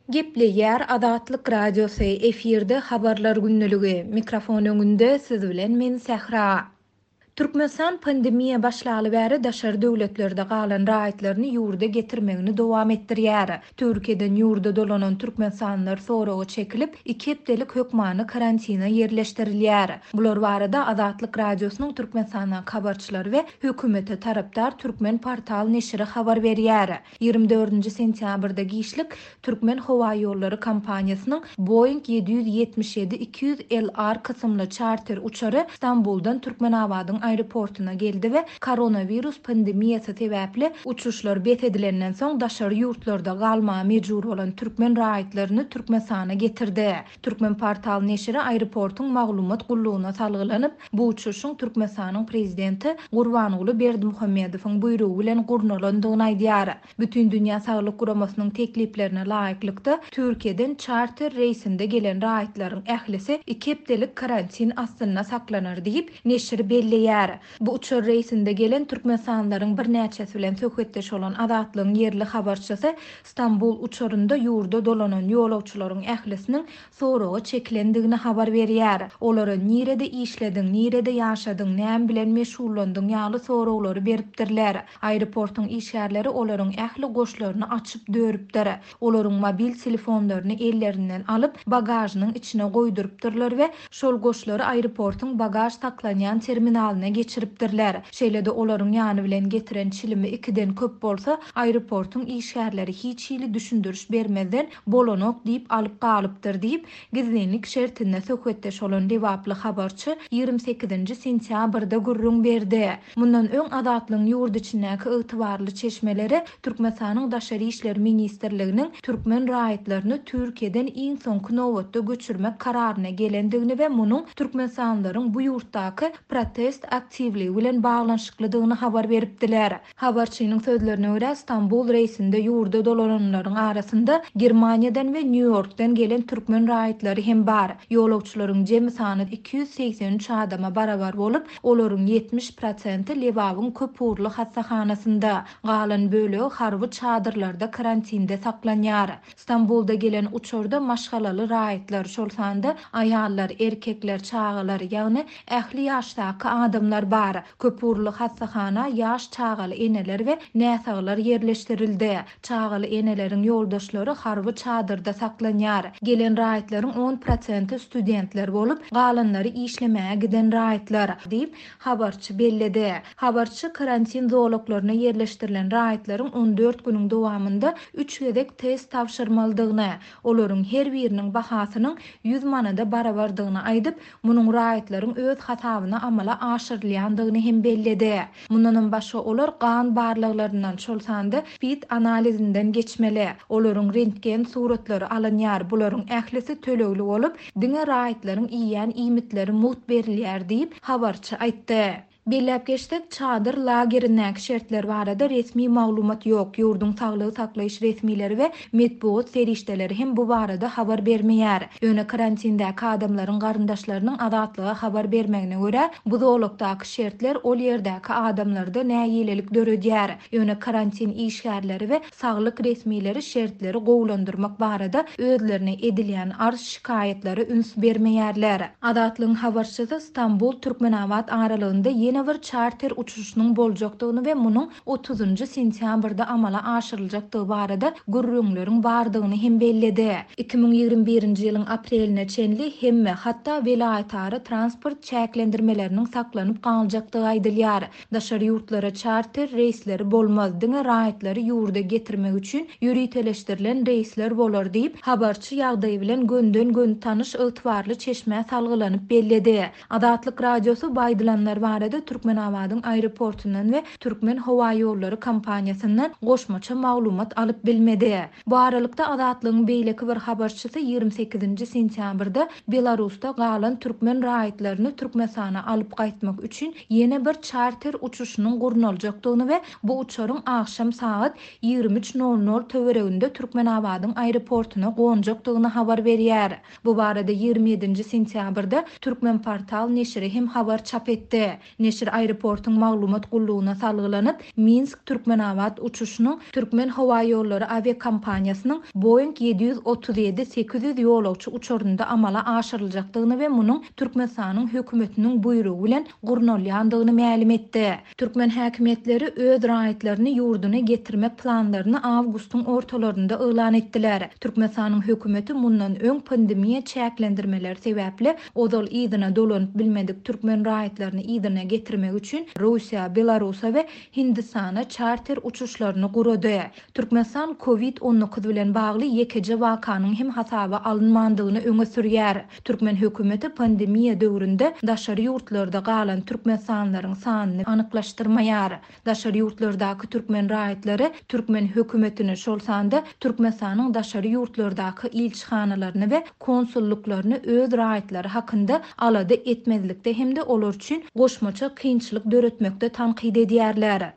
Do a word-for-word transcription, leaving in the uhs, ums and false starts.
Gepleýär Adatlyk Radiosy efirde habarlar günnüligi. Mikrofon öňünde siz bilen men Sähra. Türkmenistan pandemiýa başlaly bäri daşary döwletlerde galan raýatlaryny ýurda getirmegini dowam etdirýär. Türkiýeden ýurda dolanan türkmenistanlar soragy çekilip, iki hepdelik hökmany karantina ýerleşdirilýär. Bular barada Adatlyk Radiosynyň Türkmenistana habarçylary we hökümete tarapdar Türkmen portal neşri habar berýär. ýygrimi dördünji sentýabrda gişlik Türkmen Howa ýollary kompaniýasynyň Boeing yedi yüz ýetmiş ýedi iki yüz L R kysymly charter uçary Istanbuldan Türkmenabadyň aeroportuna geldi we koronavirus pandemiýasy sebäpli uçuşlar bet edilenden soň daşary ýurtlarda galma mejbur bolan türkmen raýatlaryny Türkmenistana getirdi. Türkmen portal neşri aeroportuň maglumat gullugyna salgylanyp, bu uçuşyň Türkmenistanyň prezidenti Gurbanuly Berdimuhammedowyň buyrugy bilen gurnalandygyny aýdýar. Bütün dünýä saglyk guramasynyň tekliplerine laýyklykda Türkiýeden charter reýsinde gelen raýatlaryň ählisi iki hepdelik karantin astyna saklanar diýip neşri belleýär. Bu uçur reýsinde gelen türkmenistanlaryň bir näçesi bilen söhbetdeş bolan Adatlyň yerli habarçysy Istanbul uçurunda ýurda dolanan ýolawçylaryň ählisiniň soragy çekilendigini habar berýär. Olara nirede işlediň, nirede ýaşadyň, näme bilen meşgullandyň ýaly soraglary beripdirler. Aeroportuň işgärleri olaryň ähli goşlaryny açyp dörüpdir. Olaryň mobil telefonlaryny ellerinden alyp bagajynyň içine goýdurypdyrlar we şol goşlary aeroportuň bagaj saklanýan terminalyna geçiripdirler. Şeýlede olaryň ýany bilen getiren çilimi ikiden köp bolsa, aeroportuň işgärleri hiç ýyly düşündürüş bermezden bolanok diýip alyp galypdyr diýip gizlenlik şertinde söhbetdeş bolan dewaply habarçy ýygrimi sekizinji sentýabrda gurrun berdi. Mundan öň Adatlyň ýurt içindäki ygtybarly çeşmeleri Türkmenistanyň Daşary işler ministrliginiň türkmen raýatlaryny Türkiýeden iň soňky nowatda göçürmek kararyna gelendigini we munyň türkmenistanylaryň bu ýurtdaky protest aktivligi bilen baglanşyklydygyny habar beripdiler. Habarçynyň sözlerine görä Istanbul reýsinde ýurda dolananlaryň arasynda Germaniýadan we New Yorkdan gelen türkmen raýatlary hem bar. Ýolawçylaryň jemi sany iki yüz seksen üç adama barabar bolup, olaryň yetmiş prosenti Lewabyň köpürli hastahanasynda, galan bölegi harby çadyrlarda karantinde saklanýar. Istanbulda gelen uçurda maşgalaly raýatlar şolsanda aýallar, erkekler, çagalar, ýagny ähli ýaşdaky adamlar bar. Köpürli hastahana ýaş çagaly eneler we näsaglar ýerleşdirildi. Çagaly eneleriň ýoldaşlary harby çadyrda saklanýar. Gelen raýatlaryň on prosenti studentler bolup, galanlary işlemäge giden raýatlar diýip habarçy belledi. Habarçy karantin zolaklaryna ýerleşdirilen raýatlaryň on dört günüň dowamında üç gezek test tapşyrmalydygyny, olaryň her biriniň bahasynyň yüz manada barabardygyny aýdyp, munyň raýatlaryň öz hasabyna amala aşyrylýandygyny hem belledi. Mundan başga olar gan barlyklaryndan şolsanda spid analizinden geçmeli. Olaryň rentgen suratlary alınýar. Bularyň ählisi tölegli bolup, diňe raýatlaryň iýen iýmitleri mut berilýär diýip habarçy aýtdy. Belläp geçdik, çadır lagerindäki şertler barada resmi maglumat ýok. Ýurdun saglygy saklaýyş resmileri we medpuat serişdeleri hem bu barada habar bermeýär. Öňe karantindäki adamlaryň garyndaşlarynyň adatlyga habar bermegine görä, bu zolukdaky şertler ol ýerdäki adamlarda näýelelik döredýär. Öňe karantin işgärleri we saglyk resmileri şertleri gowlandyrmak barada özlerine edilýän arz şikayetlary üns bermeýärler. Adatlyň habarçysy Istanbul Türkmenabad aralygynda ýene bir charter uçuşynyň boljakdygyny we munyň otuzunji sentýabrda amala aşyryljakdygy barada gurrunlaryň bardygyny hem belledi. iki ming ýygrimi birinji ýylyň apreline çenli hemme hatda welaýatary transport çäklendirmeleriniň saklanyp galjakdygy aýdylýar. Daşary ýurtlara charter reýsleri bolmaz. Diňe raýatlary ýurda getirmek üçin ýürüteleşdirilen reýsler bolar diýip habarçy ýagdaý bilen gönden gön tanyş ygtybarly çeşme salgylanyp belledi. Adatlyk Radiosy baýdylanlar barada Türkmenabadyň aeroportundan we Türkmen Howa ýollary kompaniýasyndan goşmaça maglumat alyp bilmedi. Bu aralykda Adatlygyň beýleki bir habarçysy ýygrimi sekizinji sentýabrda Belarusda galan türkmen raýatlaryny Türkmenistana alyp gaýtmak üçin ýene bir charter uçuşynyň guruljakdygyny we bu uçaryň akşam saat ýygrimi üç nol nol töwereginde Türkmenabadyň aeroportuna gonjakdygyny habar berýär. Bu barada ýygrimi ýedinji sentýabrda Türkmen portal neşri hem habar çap etdi. Neşir aeroportun maglumat gulluğuna salgylanyp Minsk Türkmenabad uçuşunyň Türkmen Hawa Ýollary aviakompaniýasynyň Boeing yedi yüz otuz ýedi sekiz yüz ýolagçy uçurunda amala aşyryljakdygyny we munyň Türkmenistanyň hökümetiniň buýrugy bilen gurnalýandygyny ma'lum etdi. Türkmen häkimetleri öz raýatlaryny ýurduna getirmek planlaryny awgustyň ortalarynda elan etdiler. Türkmenistanyň hökümeti mundan öň pandemiýa çäklendirmeler sebäpli odal ýygyna dolanyp bilmedik türkmen raýatlaryny ýygyna getirmek üçin Russiýa, Belarusa we Hindistana charter uçuşlaryny gurady. Türkmenistan covid on dokuz bilen bagly ýekeje wakanyň hem hasaba alınmandygyny öňe sürýär. Türkmen hökümeti pandemiýa döwründe daşary ýurtlarda galan türkmensanlaryň sanyny anyklaşdyrmaýar. Daşary ýurtlardaky türkmen raýatlary türkmen hökümetini şol sanda Türkmenistanyň daşary ýurtlardaky ilçihanalarını we konsulluklaryny öz raýatlary hakynda alada etmezlikde hem de olar üçin goşmaça kynçylyk döretmekde tanqid edýärler.